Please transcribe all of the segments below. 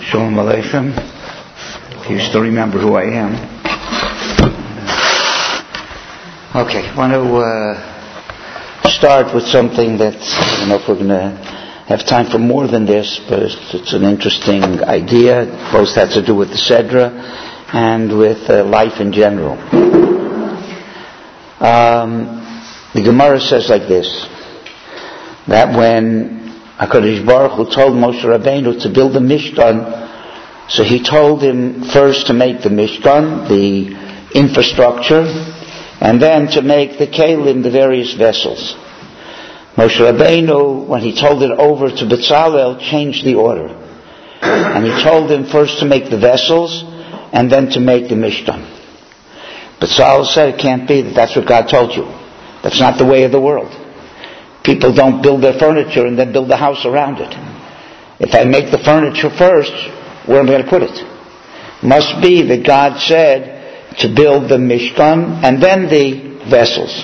Shalom Aleichem. If you still remember who I am. Okay, I want to start with something that, I don't know if we're going to have time for more than this, but it's an interesting idea. It both has to do with the Sedra and with life in general. The Gemara says like this, that when HaKadosh Baruch Hu told Moshe Rabbeinu to build the Mishkan, so he told him first to make the Mishkan, the infrastructure, and then to make the Kelim, the various vessels. Moshe Rabbeinu, when he told it over to Bezalel, changed the order. And he told him first to make the vessels, and then to make the Mishkan. Bezalel said, it can't be, that's what God told you. That's not the way of the world. People don't build their furniture and then build a house around it. If I make the furniture first, where am I going to put it? Must be that God said to build the Mishkan and then the vessels.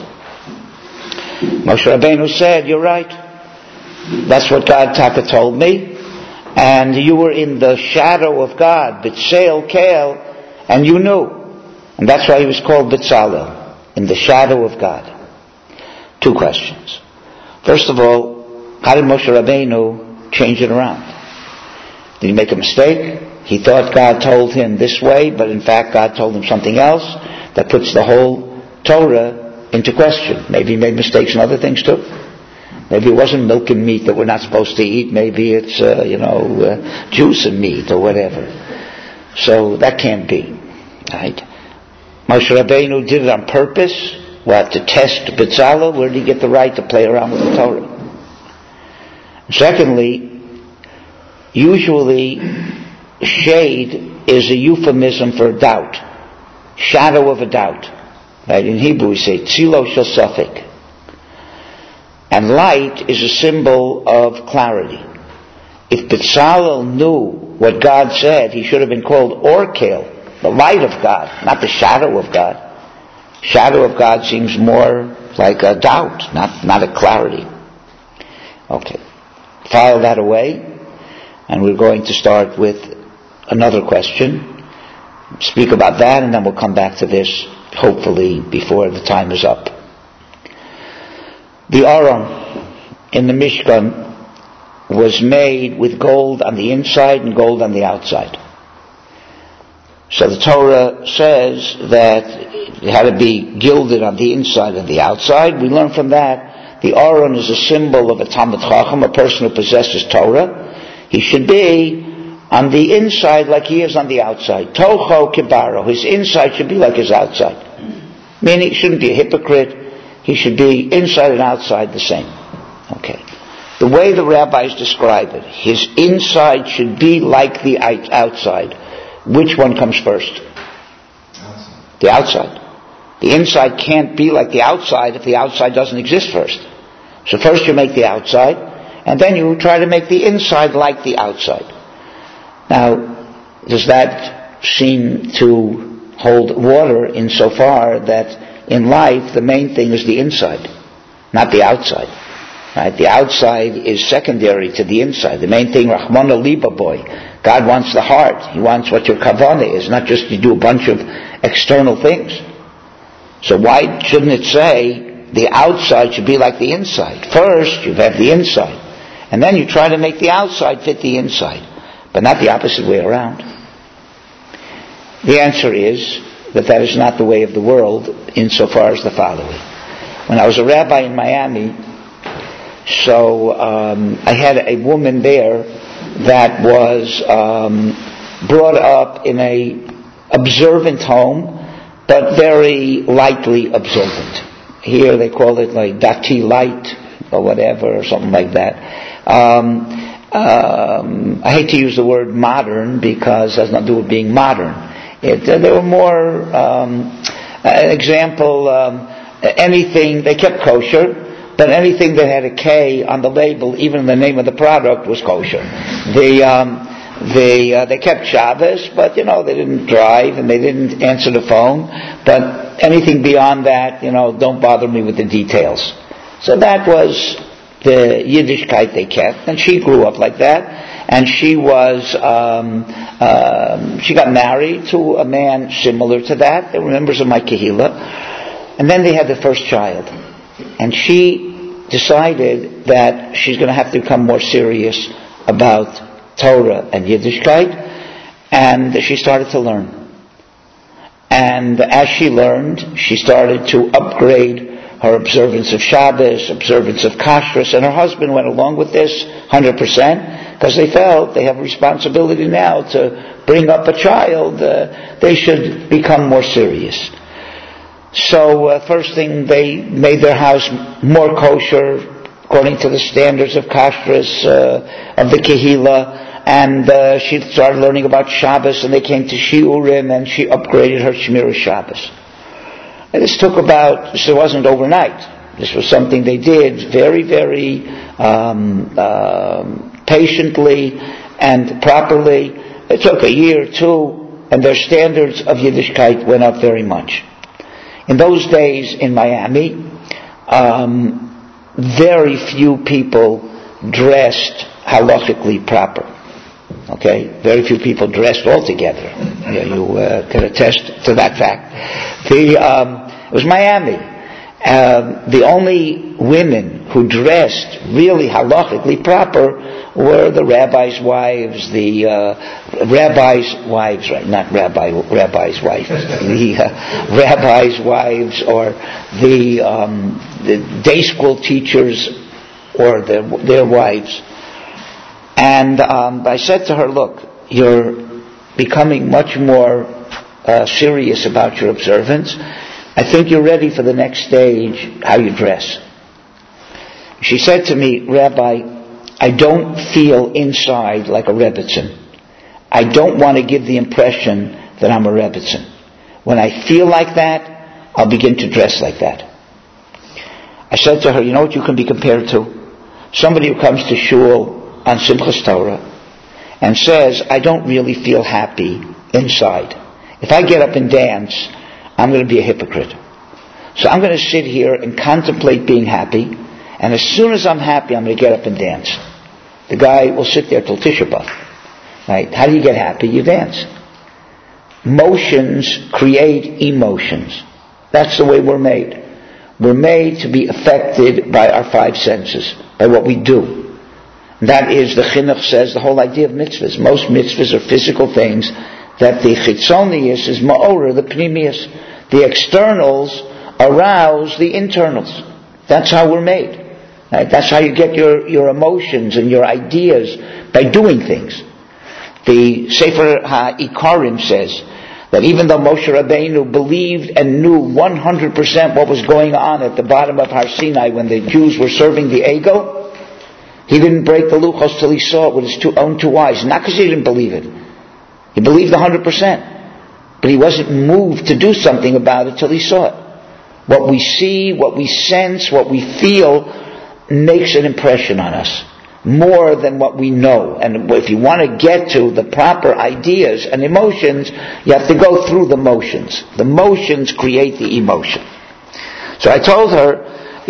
Moshe Rabbeinu said, you're right. That's what God Taka told me. And you were in the shadow of God, B'tseil Keil, and you knew. And that's why he was called Bezalel, in the shadow of God. Two questions. First of all, how did Moshe Rabbeinu change it around? Did he make a mistake? He thought God told him this way, but in fact God told him something else that puts the whole Torah into question. Maybe he made mistakes in other things too. Maybe it wasn't milk and meat that we're not supposed to eat. Maybe it's, juice and meat or whatever. So that can't be. Right? Moshe Rabbeinu did it on purpose. What, to test Bezalel? Where did he get the right to play around with the Torah? Secondly, usually shade is a euphemism for doubt. Shadow of a doubt. Right? In Hebrew we say tzilo shel safek. And light is a symbol of clarity. If Bezalel knew what God said, he should have been called Orkel, the light of God, not the shadow of God. Shadow of God seems more like a doubt, not a clarity. Okay. File that away, and we're going to start with another question. Speak about that, and then we'll come back to this, hopefully, before the time is up. The Aron in the Mishkan was made with gold on the inside and gold on the outside. So the Torah says that it had to be gilded on the inside and the outside. We learn from that the Aron is a symbol of a Talmid Chacham, a person who possesses Torah. He should be on the inside like he is on the outside. Tocho kibaro. His inside should be like his outside. Meaning he shouldn't be a hypocrite. He should be inside and outside the same. Okay. The way the rabbis describe it, his inside should be like the outside. Which one comes first? The outside. The inside can't be like the outside if the outside doesn't exist first. So first you make the outside, and then you try to make the inside like the outside. Now, does that seem to hold water insofar that in life the main thing is the inside, not the outside? Right? The outside is secondary to the inside. The main thing, Rahmana Liba boy. God wants the heart. He wants what your kavanah is, not just you do a bunch of external things. So why shouldn't it say the outside should be like the inside? First, you have the inside. And then you try to make the outside fit the inside. But not the opposite way around. The answer is that is not the way of the world insofar as the following. When I was a rabbi in Miami, so I had a woman there that was brought up in a observant home, but very lightly observant. Here they call it like dati light or whatever, or something like that. I hate to use the word modern because it has nothing to do with being modern. They were more, an example, anything, they kept kosher, but anything that had a K on the label, even the name of the product, was kosher. They kept Shabbos, but they didn't drive and they didn't answer the phone. But anything beyond that, don't bother me with the details. So that was the Yiddishkeit they kept, and she grew up like that. and she got married to a man similar to that. They were members of my kehillah, and then they had the first child, and she decided that she's going to have to become more serious about Torah and Yiddishkeit, and she started to learn. And as she learned, she started to upgrade her observance of Shabbos, observance of Kashrus, and her husband went along with this 100%, because they felt they have a responsibility now to bring up a child. They should become more serious. So first thing, they made their house more kosher according to the standards of Kashrus, of the Kehillah, and she started learning about Shabbos, and they came to Shiurim, and she upgraded her Shmira Shabbos. And this took about, so it wasn't overnight. This was something they did very, very patiently and properly. It took a year or two, and their standards of Yiddishkeit went up very much. In those days in Miami, very few people dressed halachically proper. Okay? Very few people dressed altogether. You can attest to that fact. It was Miami. The only women who dressed really halachically proper were the rabbi's wives, the rabbi's wives, right? Not rabbi's wife. The rabbi's wives, or the day school teachers, or their wives. And I said to her, look, you're becoming much more serious about your observance. I think you're ready for the next stage, how you dress. She said to me, Rabbi, I don't feel inside like a Rebbitzin. I don't want to give the impression that I'm a Rebbitzin. When I feel like that, I'll begin to dress like that. I said to her, you know what you can be compared to? Somebody who comes to shul on Simchas Torah and says, I don't really feel happy inside. If I get up and dance, I'm going to be a hypocrite. So I'm going to sit here and contemplate being happy, and as soon as I'm happy, I'm going to get up and dance. The guy will sit there till Tisha B'Av. Right? How do you get happy? You dance. Motions create emotions. That's the way we're made. We're made to be affected by our five senses, by what we do. That is, the Chinuch says, the whole idea of mitzvahs. Most mitzvahs are physical things that the chitzonius is ma'ora, the pnimius. The externals arouse the internals. That's how we're made. Right? That's how you get your emotions and your ideas, by doing things. The Sefer HaIkarim says that even though Moshe Rabbeinu believed and knew 100% what was going on at the bottom of Har Sinai when the Jews were serving the Egel, he didn't break the luchos till he saw it with his own two eyes. Not because he didn't believe it. He believed 100%. But he wasn't moved to do something about it till he saw it. What we see, what we sense, what we feel makes an impression on us. More than what we know. And if you want to get to the proper ideas and emotions, you have to go through the motions. The motions create the emotion. So I told her,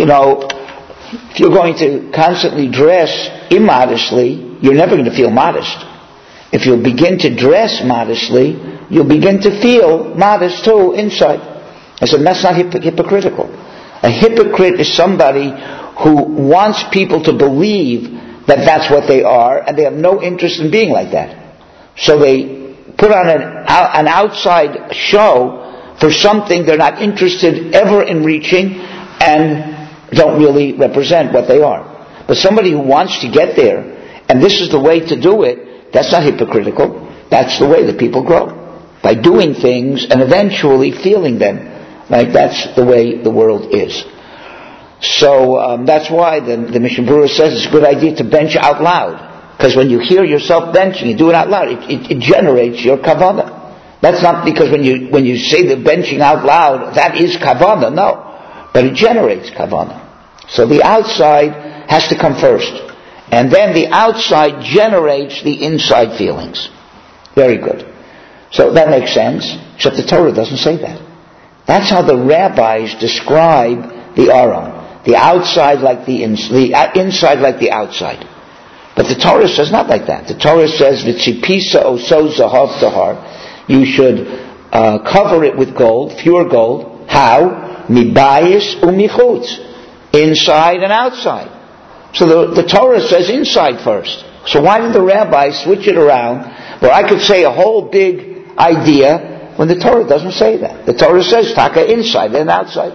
if you're going to constantly dress immodestly, you're never going to feel modest. If you'll begin to dress modestly, you'll begin to feel modest too inside. I said, that's not hypocritical. A hypocrite is somebody who wants people to believe that that's what they are, and they have no interest in being like that. So they put on an outside show for something they're not interested ever in reaching, and don't really represent what they are. But somebody who wants to get there, and this is the way to do it, that's not hypocritical. That's the way that people grow. By doing things and eventually feeling them. Like that's the way the world is. So that's why the Mishnah Berurah says it's a good idea to bench out loud. Because when you hear yourself benching, you do it out loud, it generates your kavanah. That's not because when you say the benching out loud, that is kavanah. No. But it generates kavanah. So the outside has to come first. And then the outside generates the inside feelings. Very good. So that makes sense, except the Torah doesn't say that. That's how the rabbis describe the Aron. The outside like the inside like the outside. But the Torah says not like that. The Torah says, "V'tzipisa oso zahav tahar." You should cover it with gold, pure gold. How? Mibayis umichutz, inside and outside. So the Torah says inside first. So why did the rabbis switch it around? Well, I could say a whole big idea when the Torah doesn't say that. The Torah says taka inside and outside.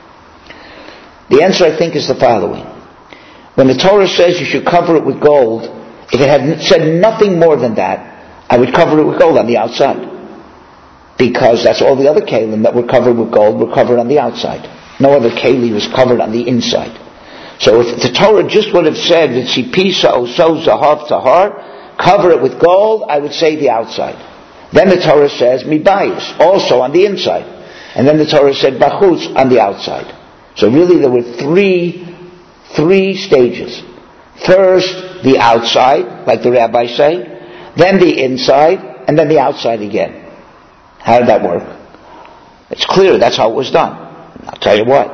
The answer, I think, is the following. When the Torah says you should cover it with gold, if it had said nothing more than that, I would cover it with gold on the outside. Because that's all the other kelim that were covered with gold were covered on the outside. No other keli was covered on the inside. So if the Torah just would have said, "V'tzipisa oso zahav tahar," cover it with gold, I would say the outside. Then the Torah says, "Mibayis," also on the inside. And then the Torah said, "Bachutz," on the outside. So really there were three stages. First, the outside, like the rabbis say, then the inside, and then the outside again. How did that work? It's clear that's how it was done. I'll tell you what.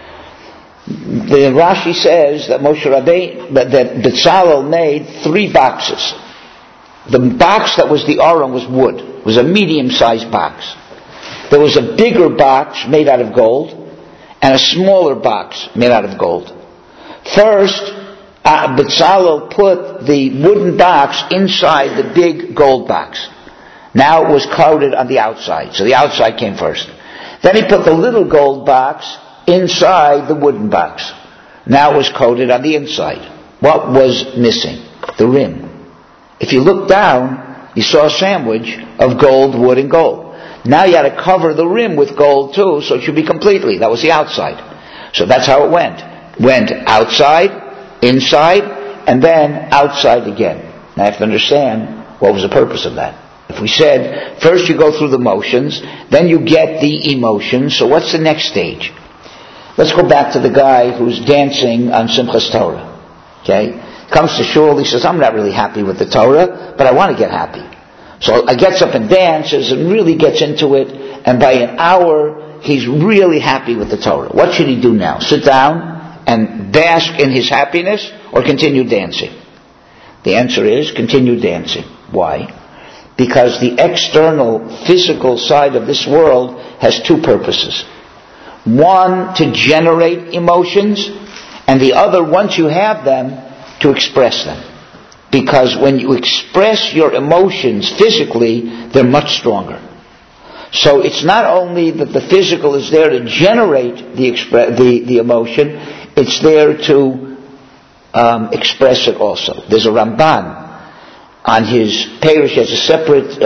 The Rashi says that Moshe Rabbeinu, that Bezalel made 3 boxes. The box that was the Aron was wood. It was a medium-sized box. There was a bigger box made out of gold, and a smaller box made out of gold. First, Bezalel put the wooden box inside the big gold box. Now it was coated on the outside, so the outside came first. Then he put the little gold box inside the wooden box. Now it was coated on the inside. What was missing? The rim. If you look down, you saw a sandwich of gold, wood, and gold. Now you had to cover the rim with gold too, so it should be completely. That was the outside. So that's how it went. Went outside, inside, and then outside again. Now you have to understand what was the purpose of that. If we said, first you go through the motions, then you get the emotions, so what's the next stage? Let's go back to the guy who's dancing on Simchas Torah. Okay? Comes to shul, he says, I'm not really happy with the Torah, but I want to get happy. So he gets up and dances and really gets into it, and by an hour, he's really happy with the Torah. What should he do now? Sit down and bask in his happiness, or continue dancing? The answer is, continue dancing. Why? Because the external, physical side of this world has 2 purposes. One, to generate emotions, and the other, once you have them, to express them. Because when you express your emotions physically, they're much stronger. So it's not only that the physical is there to generate the emotion, it's there to express it also. There's a Ramban on his parish, has a separate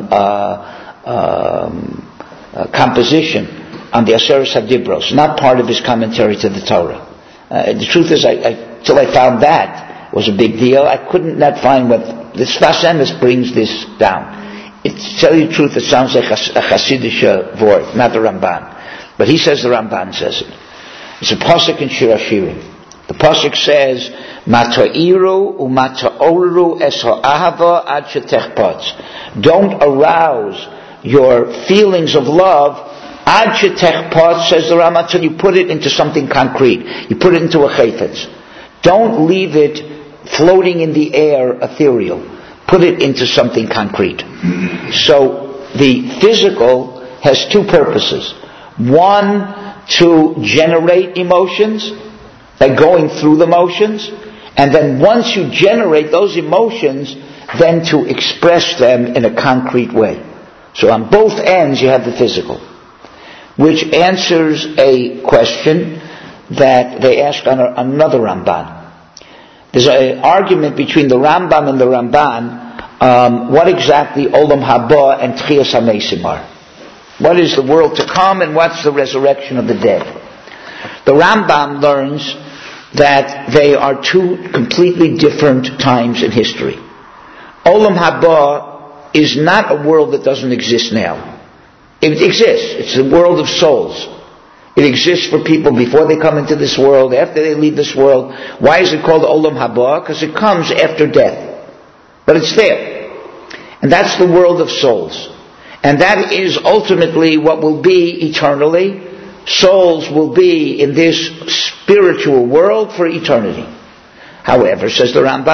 composition on the Aseres HaDibros, not part of his commentary to the Torah. The truth is, till I found that was a big deal, I could not find what the Sfas Emes brings this down. To tell you the truth, it sounds like a Hasidic word, not the Ramban. But he says the Ramban says it. It's a pasuk in Shir Hashirim. The pasuk says, "Matairu umata'oru es ha'ahava ad shetechpatz." Don't arouse your feelings of love ad shetechpatz, says the Rama, until you put it into something concrete. You put it into a chayfetz. Don't leave it floating in the air, ethereal. Put it into something concrete. So the physical has 2 purposes. One, to generate emotions by going through the motions, and then once you generate those emotions, then to express them in a concrete way. So on both ends you have the physical, which answers a question that they asked on another Ramban. There's an argument between the Rambam and the Ramban, what exactly Olam Haba and Tchias HaMesim are. What is the world to come and what's the resurrection of the dead? The Rambam learns that they are 2 completely different times in history. Olam Haba is not a world that doesn't exist now. It exists. It's the world of souls. It exists for people before they come into this world, after they leave this world. Why is it called Olam Haba? Because it comes after death. But it's there. And that's the world of souls. And that is ultimately what will be eternally. Souls will be in this spiritual world for eternity. However, says the Rambam,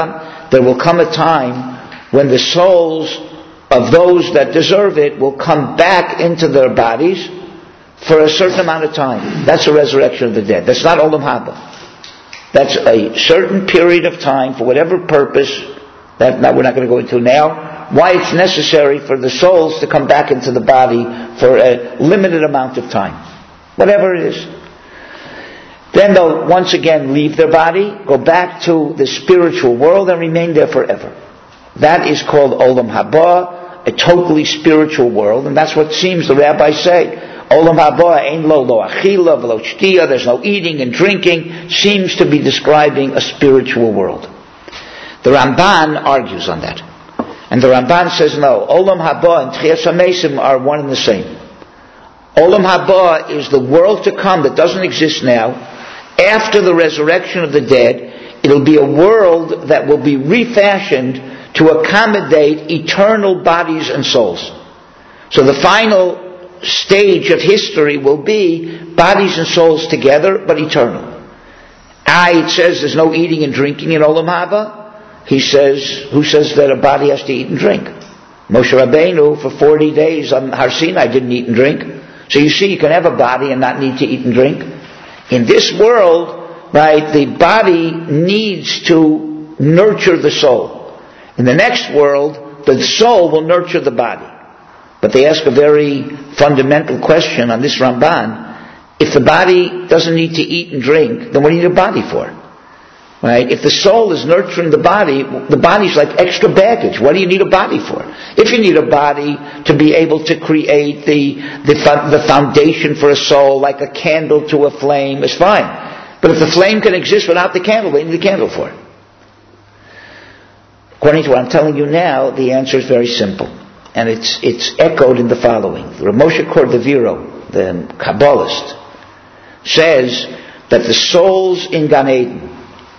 there will come a time when the souls of those that deserve it will come back into their bodies for a certain amount of time. That's the resurrection of the dead. That's not Olam Haba. That's a certain period of time for whatever purpose that we're not going to go into now, why it's necessary for the souls to come back into the body for a limited amount of time. Whatever it is. Then they'll once again leave their body, go back to the spiritual world and remain there forever. That is called Olam Haba, a totally spiritual world, and that's what seems the rabbis say. Olam Haba, ein lo achila v'lo shtiya, there's no eating and drinking, seems to be describing a spiritual world. The Ramban argues on that. And the Ramban says no, Olam Haba and Tchias HaMesim are one and the same. Olam Haba is the world to come that doesn't exist now. After the resurrection of the dead, it'll be a world that will be refashioned to accommodate eternal bodies and souls. So the final stage of history will be bodies and souls together, but eternal. It says there's no eating and drinking in Olam Haba. He says, who says that a body has to eat and drink? Moshe Rabbeinu, for 40 days on Har Sinai, didn't eat and drink. So you see, you can have a body and not need to eat and drink. In this world, right, the body needs to nurture the soul. In the next world, the soul will nurture the body. But they ask a very fundamental question on this Ramban. If the body doesn't need to eat and drink, then what do you need a body for? Right? If the soul is nurturing the body's like extra baggage. What do you need a body for? If you need a body to be able to create the foundation for a soul, like a candle to a flame, is fine. But if the flame can exist without the candle, what do you need the candle for? According to what I'm telling you now, the answer is very simple. And it's echoed in the following. Rav Moshe Cordovero, the Kabbalist, says that the souls in Gan Eden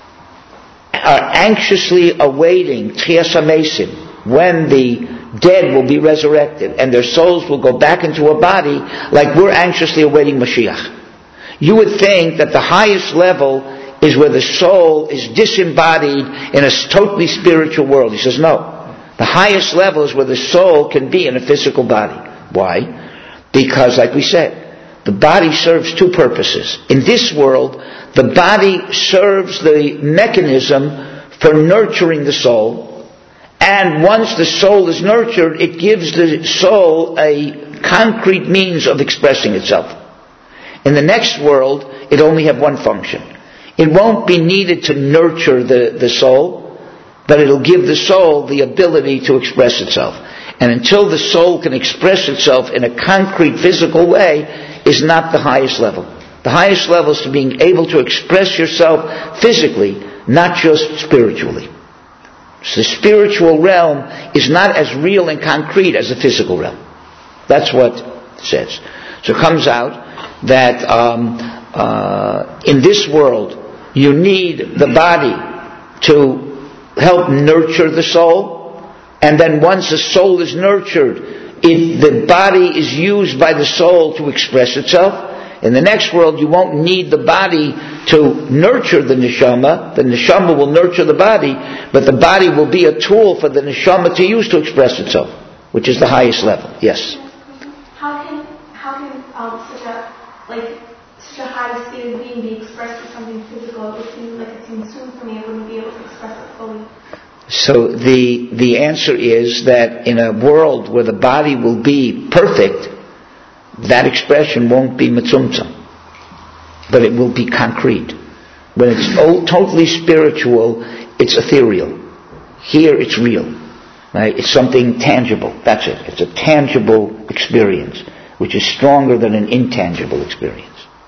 are anxiously awaiting Tchias HaMesim, when the dead will be resurrected and their souls will go back into a body, like we're anxiously awaiting Mashiach. You would think that the highest level is where the soul is disembodied in a totally spiritual world. He says no. The highest level is where the soul can be in a physical body. Why? Because, like we said, the body serves two purposes. In this world, the body serves the mechanism for nurturing the soul, and once the soul is nurtured, it gives the soul a concrete means of expressing itself. In the next world, it only have one function. It won't be needed to nurture the soul, but it'll give the soul the ability to express itself. And until the soul can express itself in a concrete physical way, is not the highest level. The highest level is to being able to express yourself physically, not just spiritually. So the spiritual realm is not as real and concrete as the physical realm. That's what it says. So it comes out that in this world, you need the body to help nurture the soul, and then once the soul is nurtured, the body is used by the soul to express itself. In the next world, you won't need the body to nurture the neshama. The neshama will nurture the body, but the body will be a tool for the neshama to use to express itself, which is the highest level. Yes? How can such a high spirit being be expressed as something physical? It seems like it's consumed for me. I wouldn't be able to express it fully. So the answer is that in a world where the body will be perfect, that expression won't be mitzumtzum, but it will be concrete. When it's totally spiritual, it's ethereal. Here it's real. Right? It's something tangible. That's it. It's a tangible experience, which is stronger than an intangible experience.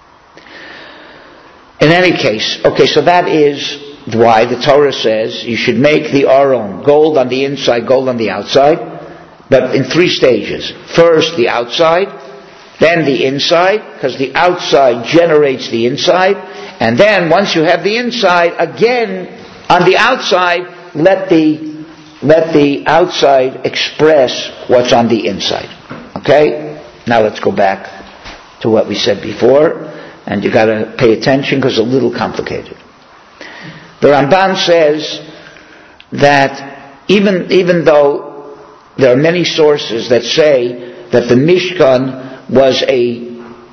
In any case, okay, so that is why the Torah says you should make the Aron gold on the inside, gold on the outside, but in 3 stages. First the outside, then the inside, because the outside generates the inside, and then once you have the inside, again on the outside, let the outside express what's on the inside. Okay? Now let's go back to what we said before, and you got to pay attention because it's a little complicated. The Ramban says that even though there are many sources that say that the Mishkan was a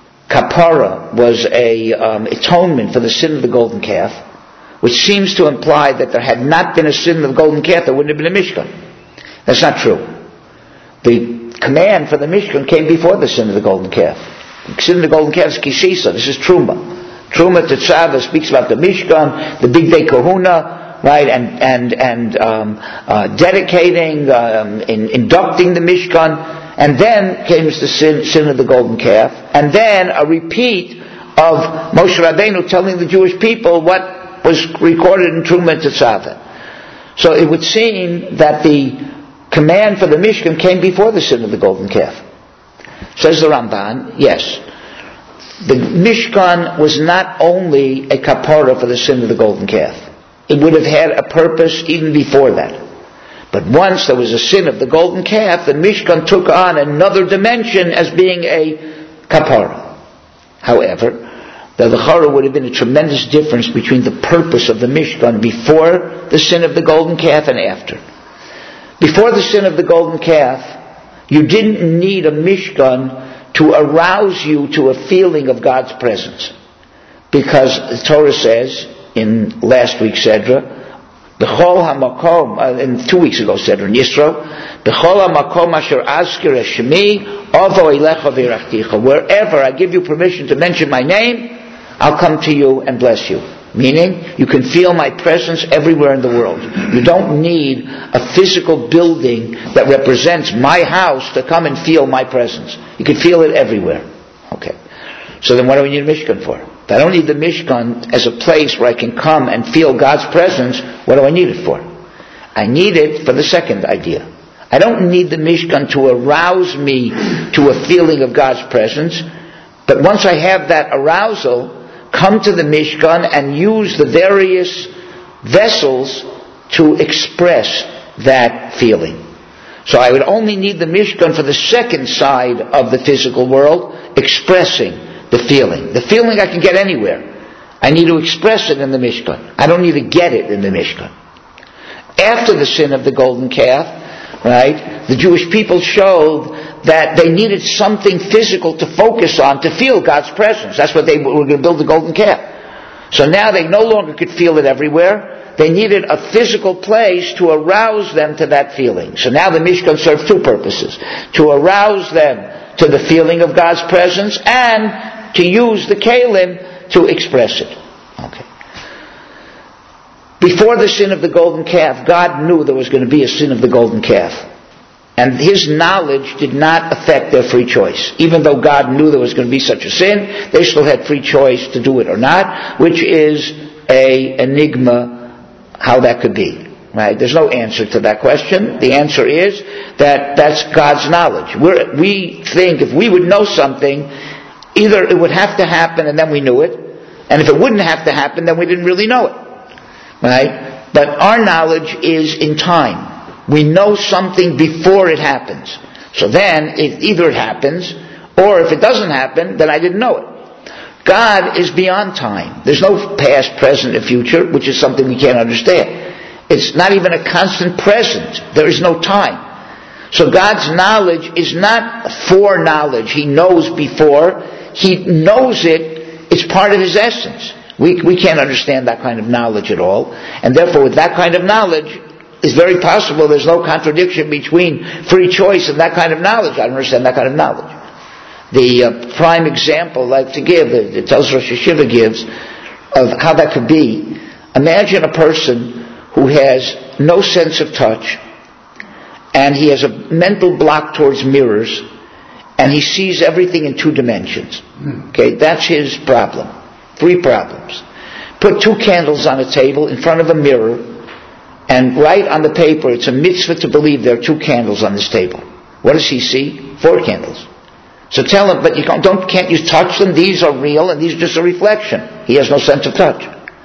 kapara, was a atonement for the sin of the golden calf, which seems to imply that there had not been a sin of the golden calf, there wouldn't have been a Mishkan. That's not true. The command for the Mishkan came before the sin of the golden calf. The sin of the golden calf is Kisisa. This is Truma. Truma Tetzaveh speaks about the Mishkan, the Big Day Kahuna, right, and dedicating, inducting the Mishkan, and then came the sin of the golden calf, and then a repeat of Moshe Rabbeinu telling the Jewish people what was recorded in Truma Tetzaveh. So it would seem that the command for the Mishkan came before the sin of the golden calf. Says the Ramban, yes. The Mishkan was not only a kapara for the sin of the golden calf. It would have had a purpose even before that. But once there was a sin of the golden calf, the Mishkan took on another dimension as being a kapara. However, the Chara would have been a tremendous difference between the purpose of the Mishkan before the sin of the golden calf and after. Before the sin of the golden calf, you didn't need a Mishkan to arouse you to a feeling of God's presence. Because the Torah says, in last week's Sedra, B'chol hamakom, in 2 weeks ago Sedra, in Yisro, B'chol hamakom asher azkir eshmi, ovo elecha v'irachticha. Wherever I give you permission to mention my name, I'll come to you and bless you. Meaning, you can feel my presence everywhere in the world. You don't need a physical building that represents my house to come and feel my presence. You can feel it everywhere. Okay. So then what do we need a Mishkan for? If I don't need the Mishkan as a place where I can come and feel God's presence, what do I need it for? I need it for the second idea. I don't need the Mishkan to arouse me to a feeling of God's presence, but once I have that arousal, come to the Mishkan and use the various vessels to express that feeling. So I would only need the Mishkan for the second side of the physical world, expressing the feeling. The feeling I can get anywhere. I need to express it in the Mishkan. I don't need to get it in the Mishkan. After the sin of the golden calf, right, the Jewish people showed that they needed something physical to focus on to feel God's presence. That's what they were going to build the golden calf. So now they no longer could feel it everywhere. They needed a physical place to arouse them to that feeling. So now the Mishkan served two purposes. To arouse them to the feeling of God's presence and to use the Kalim to express it. Okay. Before the sin of the golden calf, God knew there was going to be a sin of the golden calf. And His knowledge did not affect their free choice. Even though God knew there was going to be such a sin, they still had free choice to do it or not, which is an enigma how that could be. Right? There's no answer to that question. The answer is that that's God's knowledge. We think if we would know something, either it would have to happen and then we knew it, and if it wouldn't have to happen, then we didn't really know it. Right? But our knowledge is in time. We know something before it happens. So then, either it happens, or if it doesn't happen, then I didn't know it. God is beyond time. There's no past, present, and future, which is something we can't understand. It's not even a constant present. There is no time. So God's knowledge is not foreknowledge. He knows before. He knows it. It's part of His essence. We can't understand that kind of knowledge at all. And therefore, with that kind of knowledge, it's very possible there's no contradiction between free choice and that kind of knowledge. I don't understand that kind of knowledge. The prime example I like to give, the Tels Rosh Yeshiva gives, of how that could be. Imagine a person who has no sense of touch, and he has a mental block towards mirrors, and he sees everything in two dimensions. Okay, that's his problem. 3 problems. Put 2 candles on a table in front of a mirror, and write on the paper, it's a mitzvah to believe there are 2 candles on this table. What does he see? 4 candles. So tell him, but can't you touch them? These are real and these are just a reflection. He has no sense of touch.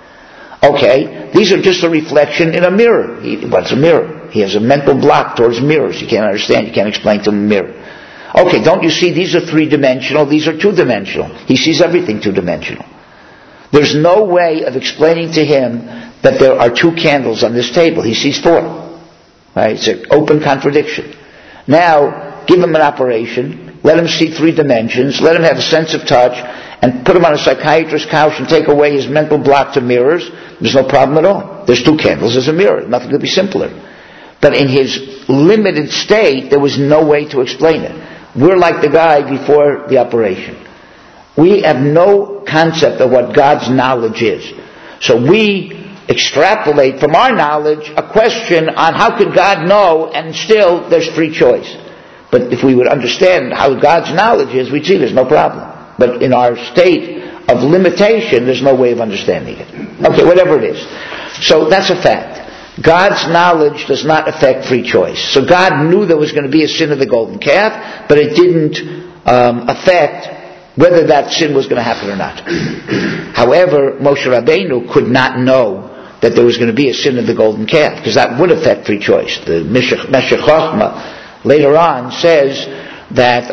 Okay, these are just a reflection in a mirror. What's a mirror? He has a mental block towards mirrors. You can't understand, you can't explain to him a mirror. Okay, don't you see these are 3-dimensional, these are 2-dimensional. He sees everything 2-dimensional. There's no way of explaining to him that there are 2 candles on this table. He sees 4. Right? It's an open contradiction. Now, give him an operation, let him see 3 dimensions, let him have a sense of touch, and put him on a psychiatrist's couch and take away his mental block to mirrors. There's no problem at all. There's 2 candles, there's a mirror. Nothing could be simpler. But in his limited state, there was no way to explain it. We're like the guy before the operation. We have no concept of what God's knowledge is. So we extrapolate from our knowledge a question on how could God know, and still there's free choice. But if we would understand how God's knowledge is, we'd see there's no problem. But in our state of limitation, there's no way of understanding it. Okay, whatever it is. So that's a fact. God's knowledge does not affect free choice. So God knew there was going to be a sin of the golden calf, but it didn't affect whether that sin was going to happen or not. However, Moshe Rabbeinu could not know that there was going to be a sin of the golden calf, because that would affect free choice. The Meshech Chochmah later on says that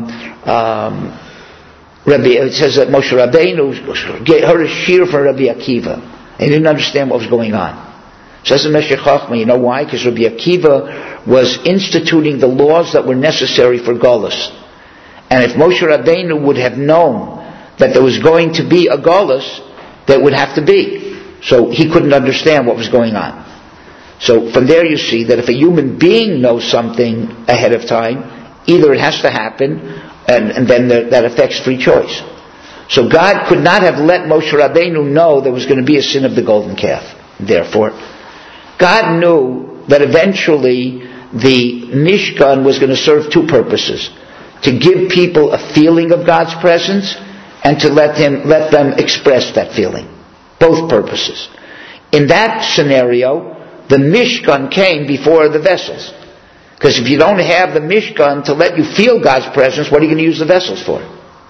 it says that Moshe Rabbeinu heard a shir from Rabbi Akiva. He didn't understand what was going on. Says the Meshech Chochmah, you know why? Because Rabbi Akiva was instituting the laws that were necessary for Golus. And if Moshe Rabbeinu would have known that there was going to be a Golus, there would have to be. So he couldn't understand what was going on. So from there you see that if a human being knows something ahead of time, either it has to happen, and then that affects free choice. So God could not have let Moshe Rabbeinu know there was going to be a sin of the golden calf. Therefore, God knew that eventually the Mishkan was going to serve 2 purposes. To give people a feeling of God's presence, and to let them express that feeling. Both purposes. In that scenario, the Mishkan came before the vessels. Because if you don't have the Mishkan to let you feel God's presence, what are you going to use the vessels for?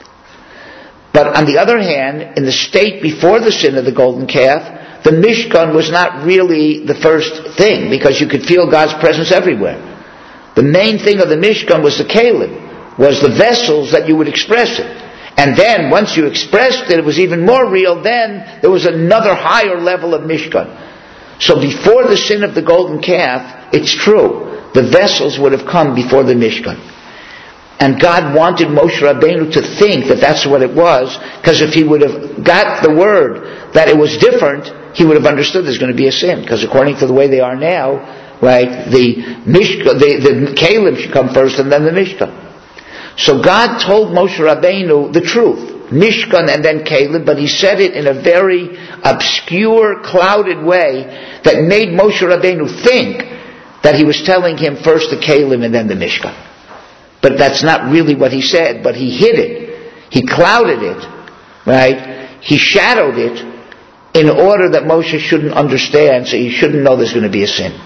But on the other hand, in the state before the sin of the golden calf, the Mishkan was not really the first thing, because you could feel God's presence everywhere. The main thing of the Mishkan was the Kalim, was the vessels that you would express it. And then, once you expressed it, it was even more real, then there was another higher level of Mishkan. So before the sin of the golden calf, it's true, the vessels would have come before the Mishkan. And God wanted Moshe Rabbeinu to think that that's what it was, because if he would have got the word that it was different, he would have understood there's going to be a sin. Because according to the way they are now, right, the Kalim should come first and then the Mishkan. So God told Moshe Rabbeinu the truth, Mishkan and then Kalim, but he said it in a very obscure, clouded way that made Moshe Rabbeinu think that he was telling him first the Kalim and then the Mishkan. But that's not really what he said, but he hid it. He clouded it, right? He shadowed it in order that Moshe shouldn't understand, so he shouldn't know there's going to be a sin.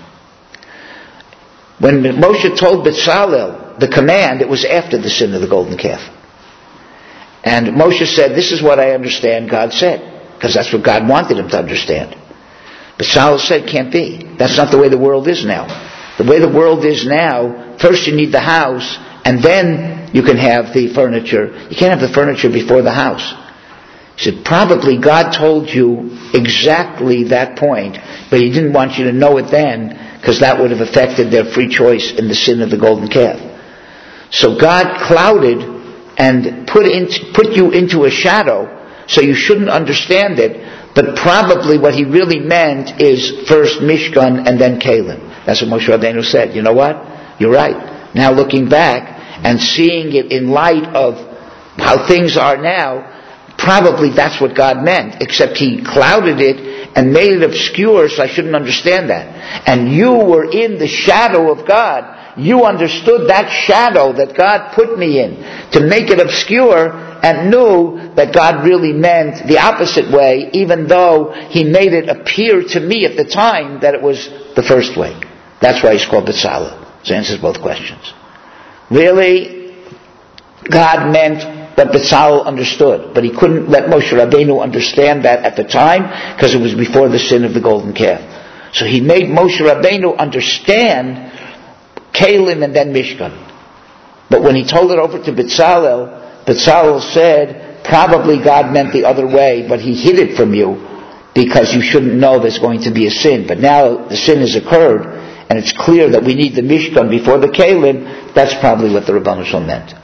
When Moshe told Bezalel the command, it was after the sin of the golden calf. And Moshe said, this is what I understand God said, because that's what God wanted him to understand. Bezalel said, can't be. That's not the way the world is now. The way the world is now, first you need the house, and then you can have the furniture. You can't have the furniture before the house. He said, probably God told you exactly that point, but he didn't want you to know it then, because that would have affected their free choice in the sin of the golden calf. So God clouded and put you into a shadow, so you shouldn't understand it, but probably what he really meant is first Mishkan and then Kalim. That's what Moshe Rabbeinu said. You know what? You're right. Now looking back and seeing it in light of how things are now, probably that's what God meant, except he clouded it and made it obscure, so I shouldn't understand that. And you were in the shadow of God. You understood that shadow that God put me in to make it obscure, and knew that God really meant the opposite way, even though he made it appear to me at the time that it was the first way. That's why he's called Bezalel. So it answers both questions. Really, God meant what Bezalel understood, but he couldn't let Moshe Rabbeinu understand that at the time, because it was before the sin of the golden calf. So he made Moshe Rabbeinu understand Kalim and then Mishkan. But when he told it over to Bezalel, Bezalel said, probably God meant the other way, but he hid it from you because you shouldn't know there's going to be a sin. But now the sin has occurred, and it's clear that we need the Mishkan before the Kelim. That's probably what the Rebbeinu Shalom meant.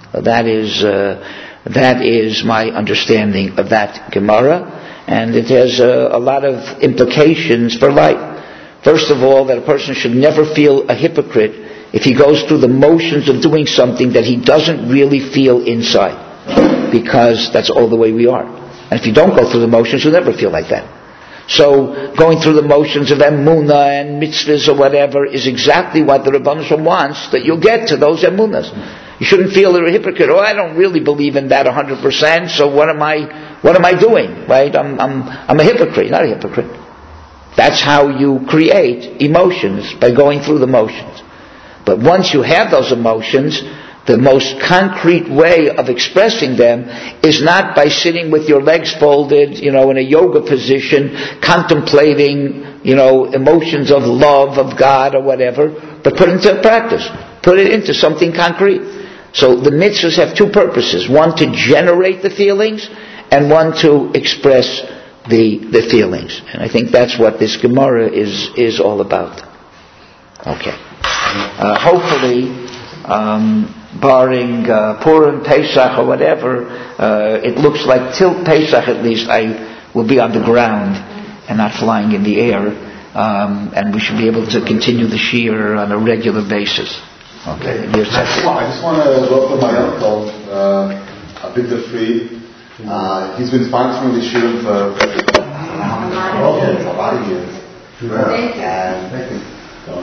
That is my understanding of that Gemara, and it has a lot of implications for life. First of all, that a person should never feel a hypocrite if he goes through the motions of doing something that he doesn't really feel inside, because that's all the way we are. And if you don't go through the motions, you'll never feel like that. So going through the motions of emunah and mitzvahs or whatever is exactly what the Rebbeinu Shalom wants, that you'll get to those emunahs. You shouldn't feel you're a hypocrite. I don't really believe in that 100%. So what am I doing? Right? I'm a hypocrite, not a hypocrite. That's how you create emotions, by going through the motions. But once you have those emotions, the most concrete way of expressing them is not by sitting with your legs folded, in a yoga position, contemplating, emotions of love of God or whatever, but put it into practice. Put it into something concrete. So the mitzvahs have two purposes. One, to generate the feelings, and one, to express the feelings. And I think that's what this Gemara is all about. Okay. Hopefully, barring Purim, Pesach, or whatever, it looks like till Pesach at least I will be on the ground and not flying in the air, and we should be able to continue the shiur on a regular basis. Okay. I just want to welcome my uncle, Abinda Fried. He's been sponsoring the shiur for a lot of years. Thank you.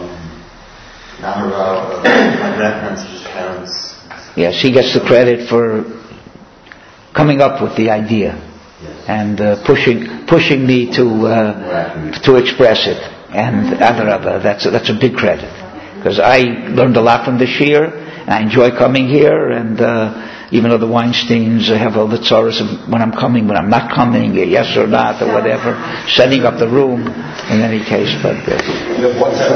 My grandparents are just parents. Yes, he gets the credit for coming up with the idea, and pushing me to express it. And Adarabah, that's a big credit, because I learned a lot from the shiur, and I enjoy coming here. And even though the Weinsteins have all the tzaras of when I'm coming, when I'm not coming, yes or not, or whatever, setting up the room. In any case, but.